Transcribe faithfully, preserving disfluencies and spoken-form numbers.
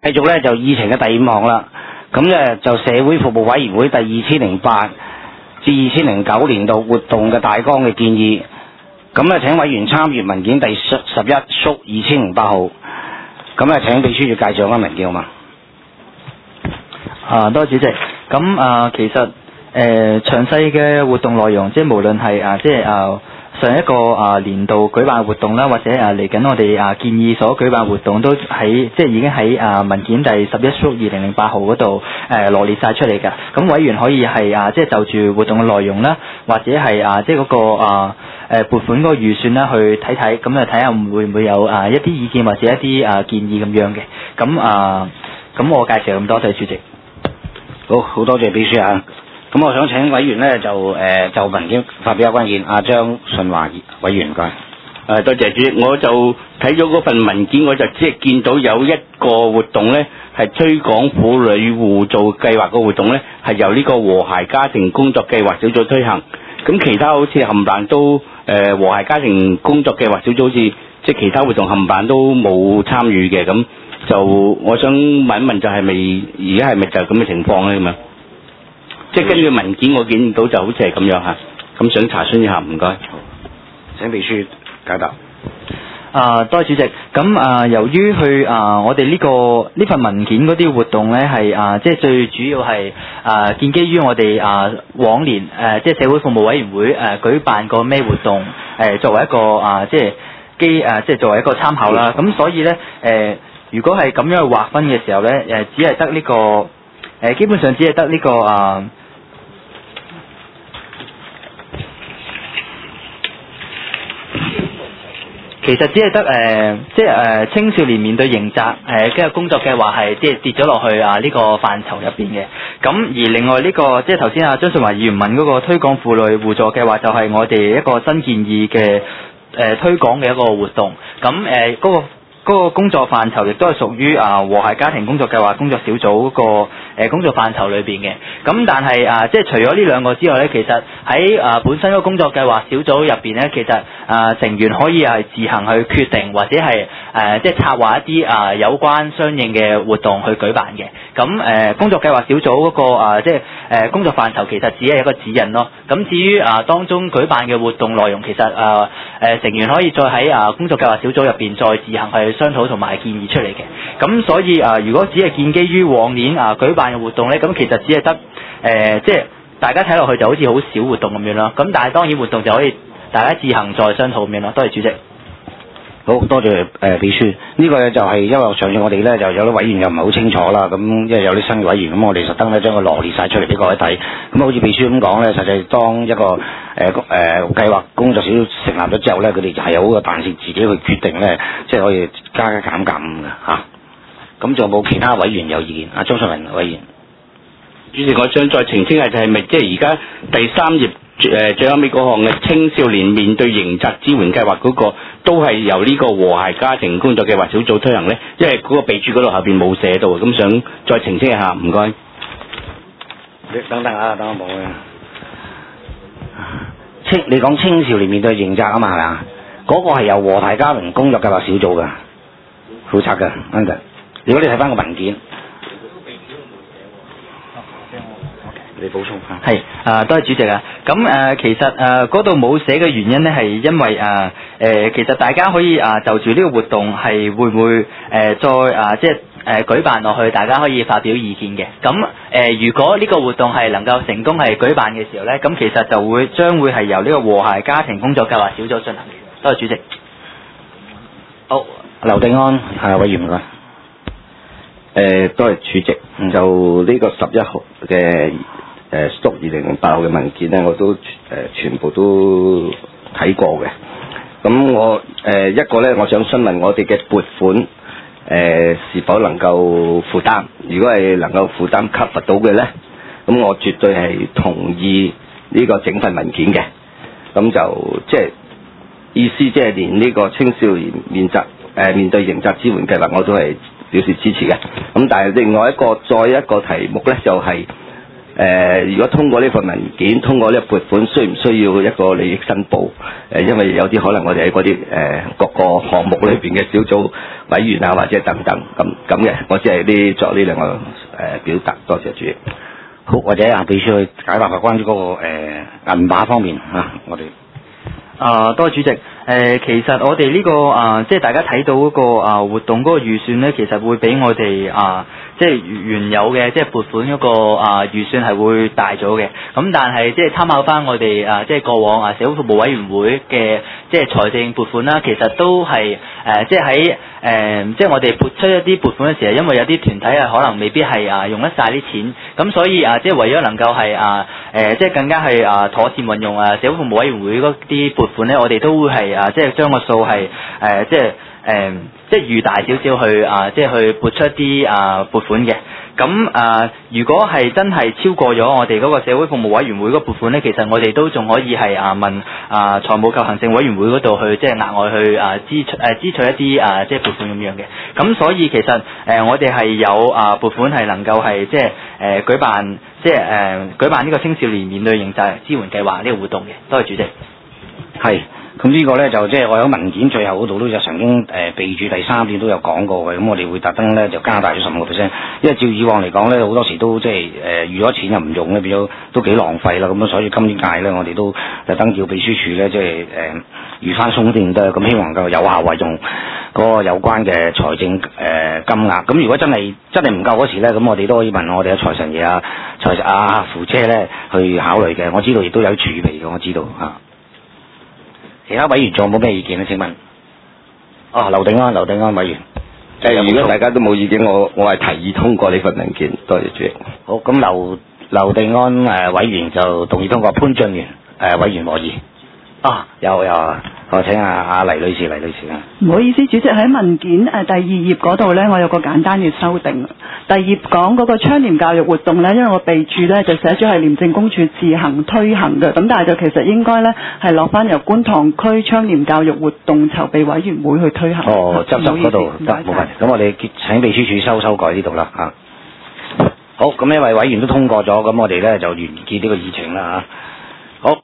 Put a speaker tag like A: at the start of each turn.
A: 繼續咧就議程嘅第五項啦，咁咧就社會服務委員會第二千零八至二千零九年度活動嘅大綱嘅建議，咁咧請委員參閱文件第十十一縮二千零八號，咁咧請秘書處介紹翻文件好嘛？
B: 啊，多謝主席。咁啊，其實誒詳細嘅活動內容，即係無論係啊，即係啊。上一個啊年度舉辦活動啦，或者啊嚟緊我哋啊建議所舉辦活動都喺即係已經喺啊文件第十一縮二零零八號嗰度誒羅列晒出嚟㗎。咁委員可以係啊即係就住活動嘅內容啦，或者係啊即係嗰個啊誒撥款嗰個預算啦去睇睇，咁啊睇下會唔會有啊一啲意見或者一啲啊建議咁樣嘅。咁啊咁我介紹咁多，謝主席。
A: 好，好多謝秘書啊。咁我想請委員咧就誒、呃、就文件發表有關意見。阿張順華委員唔該。
C: 誒多謝主席，我就睇咗嗰份文件，我就只係見到有一個活動咧係推廣婦女互助計劃嘅活動咧，係由呢個和諧家庭工作計劃小組推行。咁其他好似冚唪唥都誒、呃、和諧家庭工作計劃小組好似即係其他活動冚唪唥都冇參與嘅，咁就我想問一問就係咪而家係咪就係咁嘅情況咧咁啊？即係根據文件我見到就好似係咁樣嚇，咁想查詢一下，唔該。
A: 請秘書解答。
B: 啊，多謝主席。咁啊，由於去啊，我哋呢、這個呢份文件嗰啲活動咧，係啊，即係最主要係啊，建基於我哋啊往年誒、啊，即係社會服務委員會誒、啊、舉辦過咩活動誒、啊，作為一個啊，即係基誒，即係作為一個參考啦。咁所以咧誒、啊，如果係咁樣去劃分嘅時候咧，誒、啊，只係得呢個誒、啊，基本上只係得呢個啊。其實只係得誒，即係誒青少年面對刑責誒，跟、呃、住工作計劃係即係跌咗落去啊呢、這個範疇入邊嘅。咁而另外呢、這個即係頭先阿張順華議員問嗰個推廣婦女互助計劃，就係我哋一個新建議嘅誒、呃、推廣嘅一個活動。咁誒嗰個。嗰個工作範疇亦都係屬於啊和諧家庭工作計劃工作小組嗰個誒工作範疇裏邊嘅。咁但係啊，即係除咗呢兩個之外咧，其實喺啊本身嗰個工作計劃小組入邊咧，其實啊成員可以係自行去決定，或者係誒即係策劃一啲啊有關相應嘅活動去舉辦嘅。咁誒工作計劃小組嗰個啊即係誒工作範疇其實只係一個指引咯。咁至於啊當中舉辦嘅活動內容，其實啊誒成員可以再喺啊工作計劃小組入邊再自行去商討同埋建議出嚟嘅。咁所以啊，如果只係建基於往年啊舉辦嘅活動咧，咁其實只係得誒即係大家睇落去就好似好少活動咁樣咯。咁但係當然活動就可以大家自行再商討咁樣咯。多謝主席。
A: 好多謝誒、呃、秘書。呢、這個就係因為上次我哋咧就有啲委員又唔係好清楚啦，咁因為有啲新嘅委員，咁我哋特登咧將佢羅列晒出嚟俾各位睇。咁好似秘書咁講咧，實際當一個誒誒計劃工作小組成立咗之後咧，佢哋就係有嗰個彈性自己去決定咧，即係可以加加減減嘅嚇。咁仲有冇其他委員有意見？阿張順文委員。
C: 主席，我想再澄清下，就係咪即係而家第三頁誒最後尾嗰項嘅青少年面對刑責支援計劃嗰個，都係由呢個和諧家庭工作計劃小組推行咧？因為嗰個備註嗰度後邊冇寫到，咁想再澄清一下，唔該。
A: 你等等啊，等我望啊。青，你講青少年面對刑責啊嘛，係咪啊？嗰、那個係由和諧家庭工作計劃小組嘅負責嘅，啱嘅。如果你睇翻個文件。你補充翻。係啊，多謝主席啊。咁誒、呃，其實誒嗰度冇寫嘅原因咧，係因為誒誒、呃呃，其實大家可以啊、呃、就住呢個活動係會唔會誒、呃、再啊、呃、即係誒、呃、舉辦落去，大家可以發表意見嘅。咁誒、呃，如果呢個活動係能夠成功係舉辦嘅時候咧，咁其實就會將會係由呢個和諧家庭工作計劃小組進行嘅。多謝主席。好，劉定安係委員唔該。
D: 誒，多謝主席。嗯、就呢個十一號嘅。誒縮二零零八號嘅文件咧，我都誒、呃、全部都睇過嘅。咁我誒、呃、一個咧，我想詢問我哋嘅撥款誒、呃、是否能夠負擔？如果係能夠負擔 cover 到嘅咧，咁我絕對係同意呢個整份文件嘅。咁就即係意思，即係連呢個青少年面責誒、呃、面對刑責支援計劃，我都係表示支持嘅。咁但係另外一個再一個題目咧，就係、是。 誒，如果通過呢份文件，通過呢個撥款，需唔需要一個利益申報？誒，因為有啲可能我哋喺嗰啲誒各個項目裏邊嘅小組委員啊，或者等等咁咁嘅，我只係呢作呢兩個誒表達。多謝主席。
E: 好，或者啊，秘書去解答下關於嗰、那個誒、呃、銀碼方面啊，我哋。
B: 啊，多謝主席。誒、呃，其實我哋呢、這個啊、呃，即係大家睇到嗰、那個啊、呃、活動嗰個預算咧，其實會比我哋啊、呃，即係原有嘅即係撥款嗰個啊預算係會大咗嘅。咁但係即係參考翻我哋啊，即係過往啊社會服務委員會嘅即係財政撥款啦，其實都係誒、呃，即係喺誒，即係我哋撥出一啲撥款嘅時候，因為有啲團體啊，可能未必係啊用得晒啲錢，咁所以啊，即係為咗能夠係啊誒，即係更加係啊妥善運用啊社會服務委員會嗰啲撥款咧，我哋都會係啊，即係將個數係誒，即係誒，即係預大少少去啊，即係去撥出一啲啊撥款嘅。咁啊，如果係真係超過咗我哋嗰個社會服務委員會嗰個撥款咧，其實我哋都仲可以係啊問啊財務及行政委員會嗰度去即係額外去啊支出誒支取一啲啊即係撥款咁樣嘅。咁所以其實誒我哋係有啊撥款係能夠係即係誒舉辦即係誒舉辦呢個青少年面對刑責支援計劃呢個活動嘅。多謝主席。
E: 係。咁呢個咧就即係我喺文件最後嗰度都有曾經誒、呃、備註第三點都有講過嘅，咁我哋會特登咧就加大咗十五個 percent，因為照以往嚟講咧好多時都即係誒預咗錢又唔用咧，變咗都幾浪費啦，咁所以今年屆咧我哋都特登叫秘書處咧即係誒預翻鬆啲得，咁希望夠有效運用嗰個有關嘅財政誒、呃、金額。咁如果真係真係唔夠嗰時咧，咁我哋都可以問我哋嘅財神爺啊、財啊扶車咧去考慮嘅。我知道亦都有儲備嘅，我知道嚇。其他委員仲有冇咩意見咧？請問，哦，劉定安，劉定安委員。
D: 誒，如果大家都冇意見，我我係提議通過呢份文件。多謝主席。
E: 好，咁劉劉定安誒、呃、委員就同意通過，潘俊源誒、呃、委員和議。啊，有有啊，我請阿阿黎女士，黎女士啊。
F: 唔好意思，主席喺文件誒、呃、第二頁嗰度咧，我有個簡單嘅修訂。第二頁講嗰個倡廉教育活動咧，因為我備註咧就寫咗係廉政公署自行推行嘅，咁但係就其實應該咧係落翻由觀塘區倡廉教育活動籌備委員會去推行。
E: 哦，執執嗰度得冇問題。咁我哋請秘書處修修改呢度啦嚇。好，咁因為委員都通過咗，咁我哋咧就完結呢個議程啦嚇。